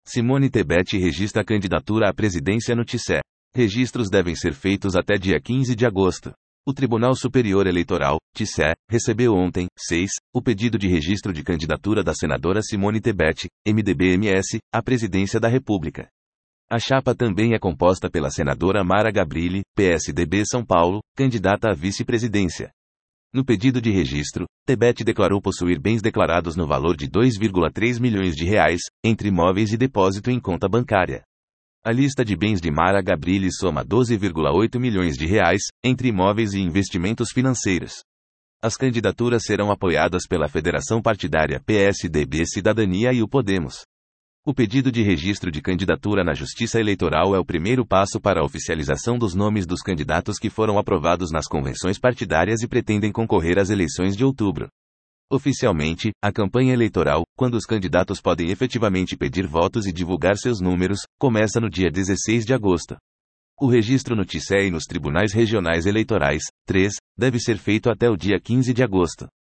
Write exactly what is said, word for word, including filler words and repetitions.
Simone Tebet registra candidatura à presidência no T S E. Registros devem ser feitos até dia quinze de agosto. O Tribunal Superior Eleitoral, T S E, recebeu ontem, seis, o pedido de registro de candidatura da senadora Simone Tebet, M D B M S, à presidência da República. A chapa também é composta pela senadora Mara Gabrilli, P S D B São Paulo, candidata à vice-presidência. No pedido de registro, Tebet declarou possuir bens declarados no valor de dois vírgula três milhões de reais, entre imóveis e depósito em conta bancária. A lista de bens de Mara Gabrilli soma doze vírgula oito milhões de reais, entre imóveis e investimentos financeiros. As candidaturas serão apoiadas pela Federação Partidária P S D B Cidadania e o Podemos. O pedido de registro de candidatura na Justiça Eleitoral é o primeiro passo para a oficialização dos nomes dos candidatos que foram aprovados nas convenções partidárias e pretendem concorrer às eleições de outubro. Oficialmente, a campanha eleitoral, quando os candidatos podem efetivamente pedir votos e divulgar seus números, começa no dia dezesseis de agosto. O registro no T S E e nos tribunais regionais eleitorais, três, deve ser feito até o dia quinze de agosto.